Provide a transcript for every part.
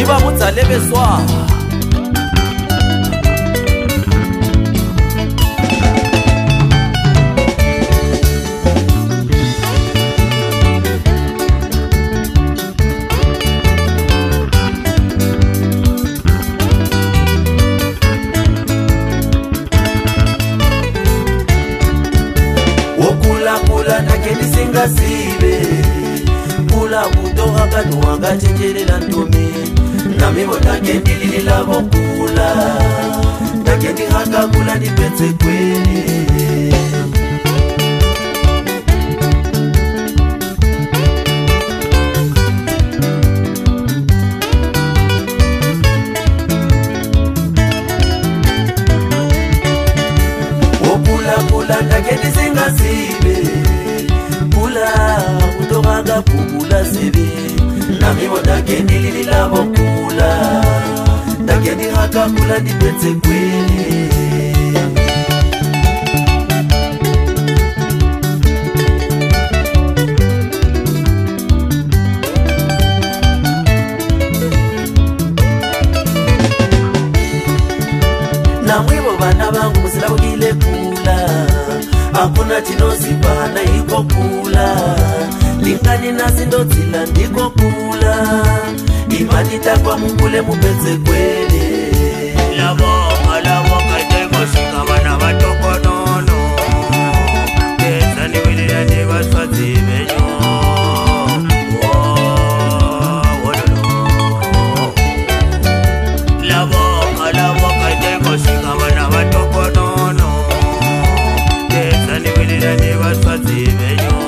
ba botsa le beswa Kula nakeni singa sibe Kula kutoka kanuanga chenjelela ntumi Nami nakeni lililabo kula Nakeni haka kula nipetse kweli Kula nakeni singa sibe Kula kutoka kukula sebe Nami nakeni lililabo kula Nakeni haka kula nipetse kweli Na mwibo bana bangu musila wagile kula Hakuna chinosipana iko kula Lingani nasi ndotila ndiko kula Imani takwa mungule mupeze kwele Labo kaiteko shika bana batoko nono Kesa ni wili ya ndiba swati menyo Labo kaiteko shika bana batoko nono Kesa ni wili ya ndiba swati menyo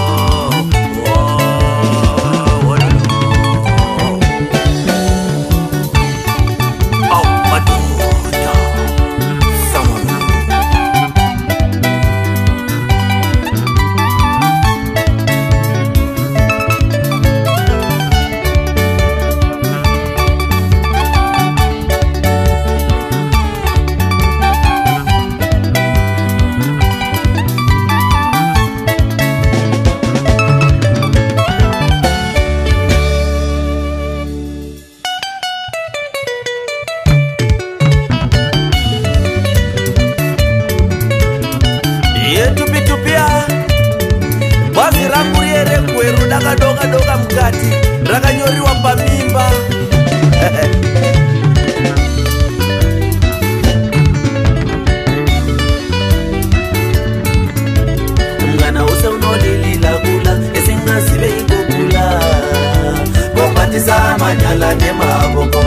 Basi rangu yere kweru doga mkati Rakanyori wapa mimba Mgana usa unolili la kula Esinga sibe iko kula Kopati sa manyala ne maboko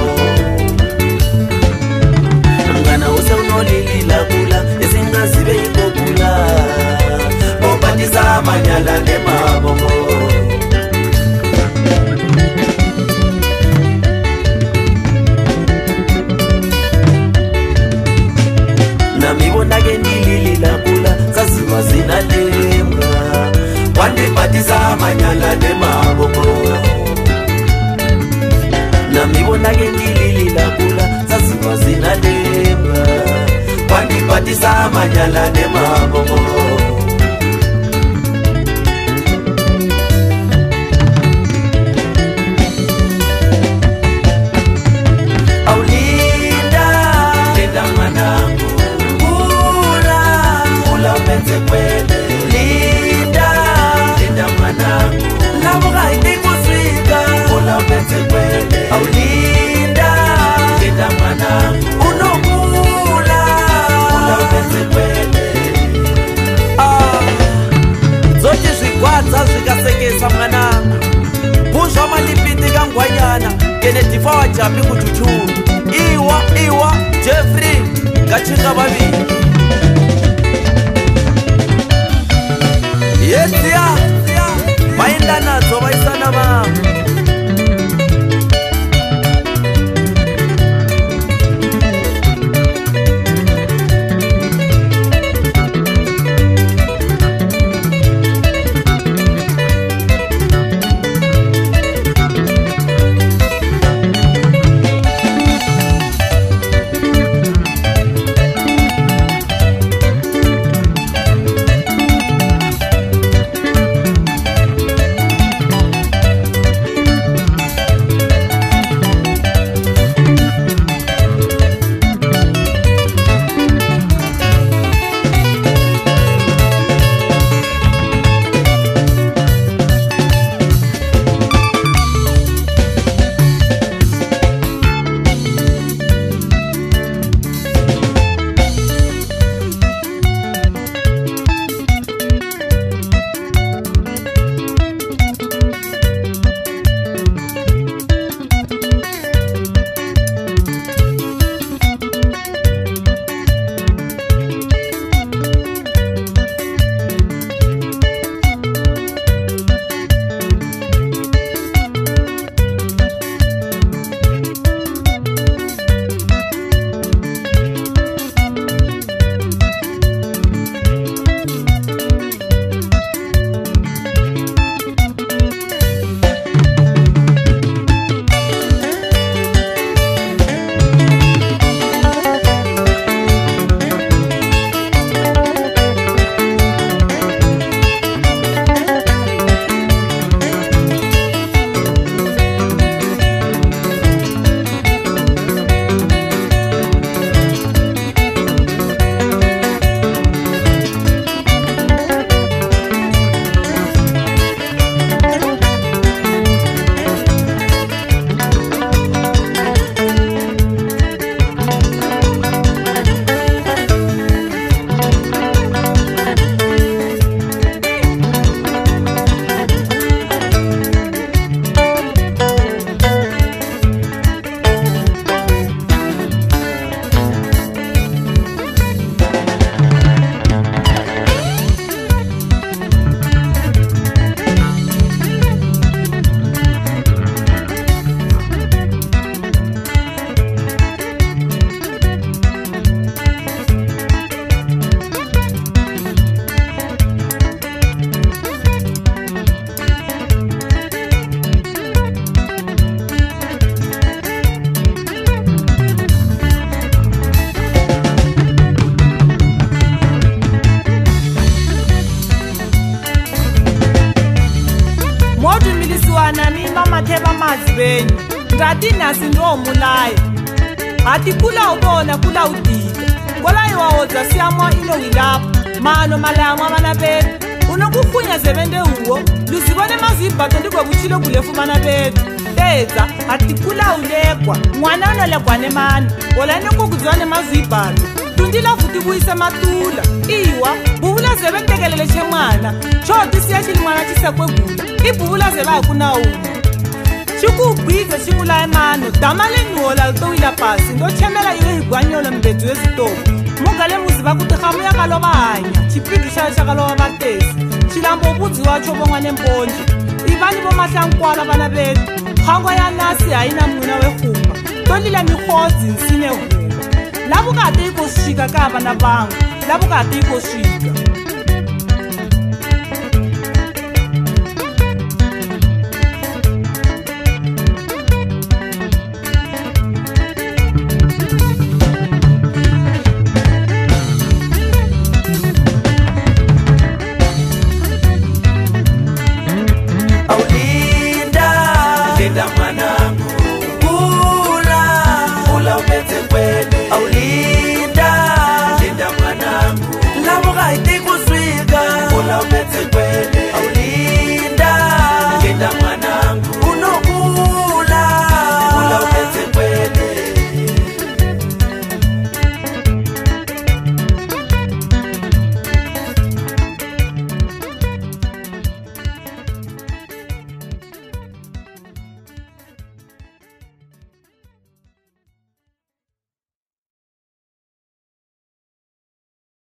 Mgana usa unolili la kula Esinga sibe iko kula Kopatisa manyala ne maboko Nami bonage nilili la kula Sasiwa zina lemra Wande patisa manyala ne maboko Nami bonage nilili la kula Sasiwa zina lemra Wande patisa manyala ne maboko Zikasekesa mwananga Kuzwa malipiti kangwanyana Kene tifawa chapi kuchuchuru Iwa Jeffrey Kachinga babi Yes ya Mainda nazo baisana mama modu milisiwana ni mamatheba mazibeni ngati nasi ndo mulaya ati kula ubona kula udika kola iwawoza siyamwa ilo wilapo mano malaya bana betu unokufunya zebende uwo lusibone mazibhato ndikwe buchilo kulefu bana betu teza ati kula ulekwa mwana unolekwa nemani ola nekukudziwa mazibhato tundila futi buyise matula iwa bubula zebe ntekelele che mwana choti siya chili mwana chisekwegula ibubula zebe akuna uma chikugwiza chikula emano damale nyola lutowila pasi ndochemela iwe higwanyolo mbedu yezitofu mugale muzi bakuti hamu yakaloba hanya chipindu shale shakaloba batesi chilambo ubudzi wacho bongwa nemponje ibani bomahlankwala bana betu hangwa ya nasi haina mwina wehumba tolile mihozi nsine huma labo kade ikoshika kabana bangu labo kade ikoshika Aulinda